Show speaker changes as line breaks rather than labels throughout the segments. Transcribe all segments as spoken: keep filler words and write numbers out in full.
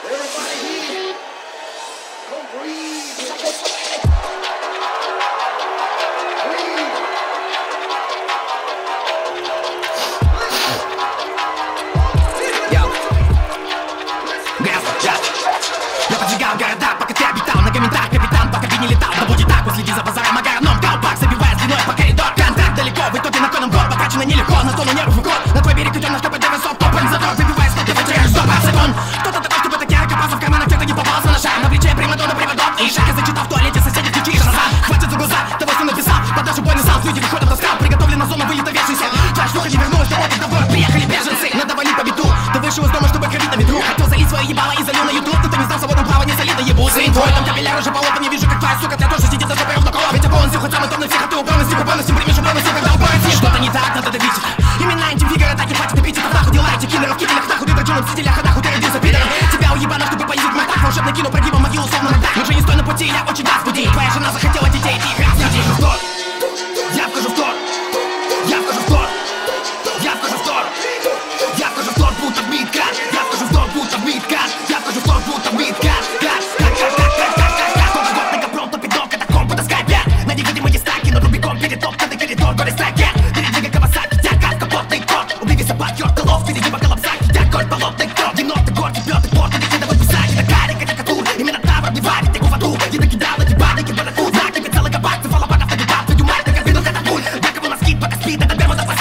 Твой там капилляр уже полопан, не вижу, как твоя сука, ты тоже сидит за жопой ровно колом. Ведь я полностью хоть самый топ на всех, а ты полностью полностью примешь полностью, когда упоротишь. Что-то не так, надо добить. Именно интим-фигуры атаки хватит эпитетов, нахуй дела эти киллеров, киллерах, нахуй ты дрочуном в стилях, а нахуй ты родился пидором. Тебя уебано, чтобы понизить мой так, волшебно кину прогибом могилу, словно мудак. Мы же не стой на пути, я очень даст буди. Твоя жена захотела детей, ты их раз вхожу в тор. Я вхожу в тор. Я вхожу в тор. Я вхожу в тор. Я вхожу в тор, будто в мидкат. Я вхожу в тор, будто в мидкат. Я вхожу в тор, будто в мидкат.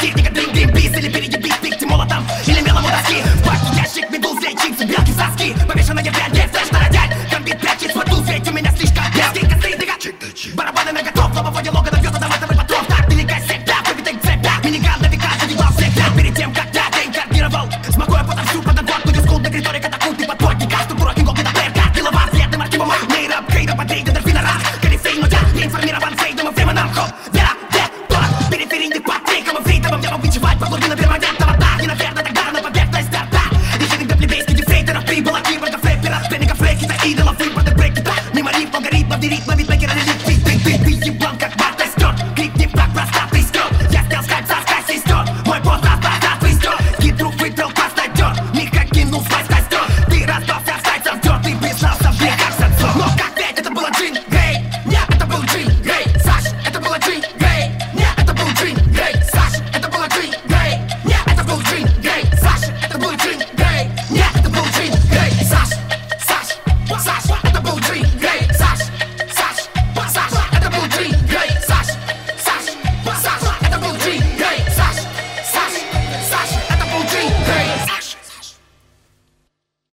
Или мелом у доски. В пачке ящик, медуз, лечится, белки в соски.